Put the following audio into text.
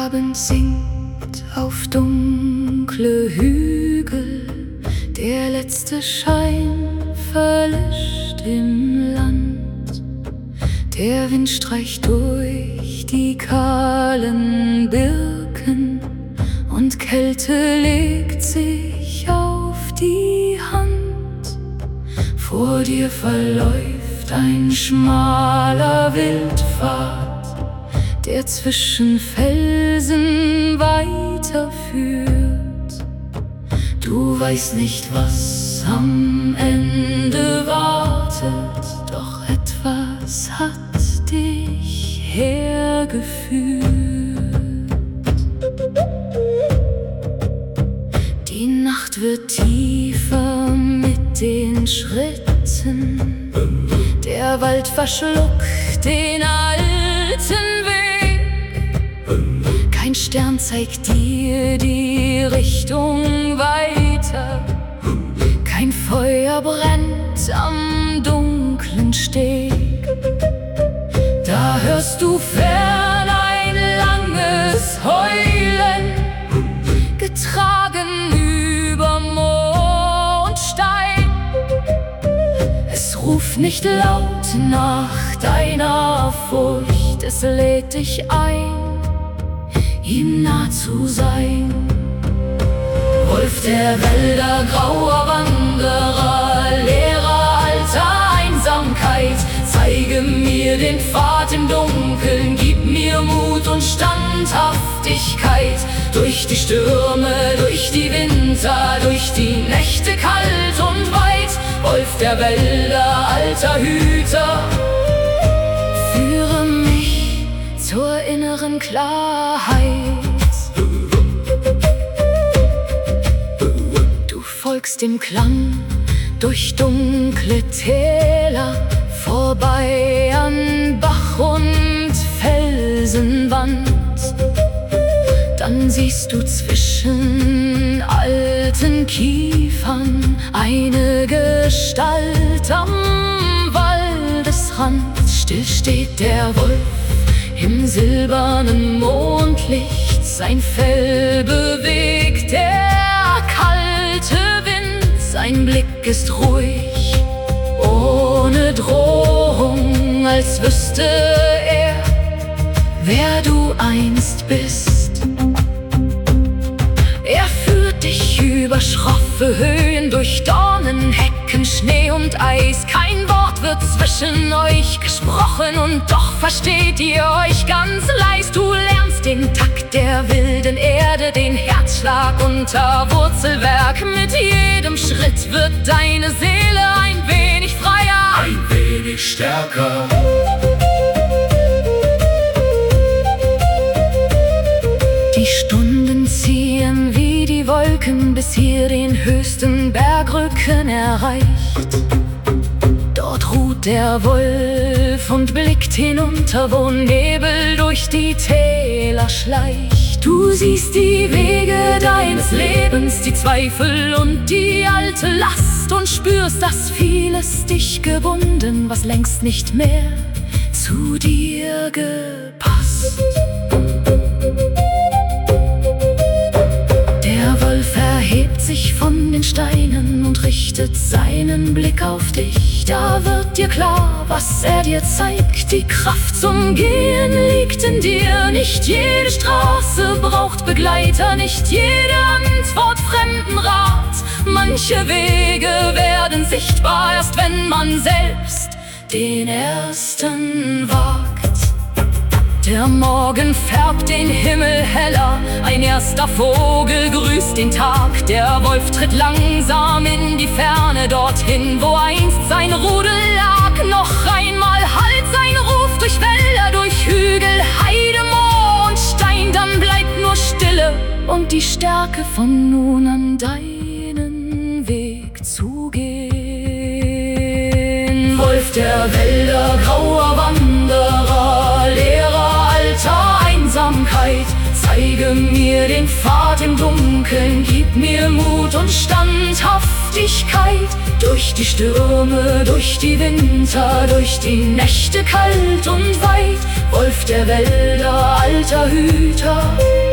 Abend sinkt auf dunkle Hügel, der letzte Schein verlischt im Land. Der Wind streicht durch die kahlen Birken und Kälte legt sich auf die Hand. Vor dir verläuft ein schmaler Wildpfad, der zwischen Felsen weiterführt. Du weißt nicht, was am Ende wartet, doch etwas hat dich hergeführt. Die Nacht wird tiefer mit den Schritten, der Wald verschluckt den alten Weg. Kein Stern zeigt dir die Richtung weiter, kein Feuer brennt am dunklen Steg. Da hörst du fern ein langes Heulen, getragen über Moor und Stein. Es ruft nicht laut nach deiner Furcht, es lädt dich ein, ihm nah zu sein. Wolf der Wälder, grauer Wanderer, Lehrer alter Einsamkeit, zeige mir den Pfad im Dunkeln, gib mir Mut und Standhaftigkeit. Durch die Stürme, durch die Winter, durch die Nächte kalt und weit, Wolf der Wälder, alter Hüter, führe mich zur inneren Klarheit. Du folgst dem Klang durch dunkle Täler, vorbei an Bach und Felsenwand. Dann siehst du zwischen alten Kiefern eine Gestalt am Waldesrand. Still steht der Wolf im silbernen Mondlicht, sein Fell bewegt der kalte Wind. Sein Blick ist ruhig, ohne Drohung, als wüsste er, wer du einst bist. Er führt dich über schroffe Höhen, durch Dornen, Hecken, Schnee und Eis. Kein Wort wird zwischen euch gesprochen, und doch versteht ihr euch ganz leis. Du lernst den Takt der wilden Erde, den Herzschlag unter Wurzelwerk. Mit jedem Schritt wird deine Seele ein wenig freier, ein wenig stärker. Die Stunden ziehen wie die Wolken, bis ihr den höchsten Bergrücken erreicht. Dort ruht der Wolf und blickt hinunter, wo Nebel durch die Täler schleicht. Du siehst die Wege deines Lebens, die Zweifel und die alte Last, und spürst, dass vieles dich gebunden, was längst nicht mehr zu dir gepasst. Der Wolf erhebt sich von den Steinen und richtet seinen Blick auf dich. Da wird dir klar, was er dir zeigt. Die Kraft zum Gehen liegt in dir. Nicht jede Straße braucht Begleiter, nicht jede Antwort fremden Rat. Manche Wege werden sichtbar, erst wenn man selbst den ersten wagt. Der Morgen färbt den Himmel heller, ein erster Vogel grüßt den Tag. Der Wolf tritt langsam in die Ferne, dorthin, wo einst sein Rudel lag. Noch einmal hallt sein Ruf durch Wälder, durch Hügel, Heide, Moor und Stein. Dann bleibt nur Stille und die Stärke, von nun an deinen Weg zu gehen. Wolf der Wälder, grauer Wanderer, Lehrer alter Einsamkeit, zeige mir den Pfad im Dunkeln, gib mir Mut und Standhaftigkeit. Durch die Stürme, durch die Winter, durch die Nächte kalt und weit, Wolf der Wälder, alter Hüter.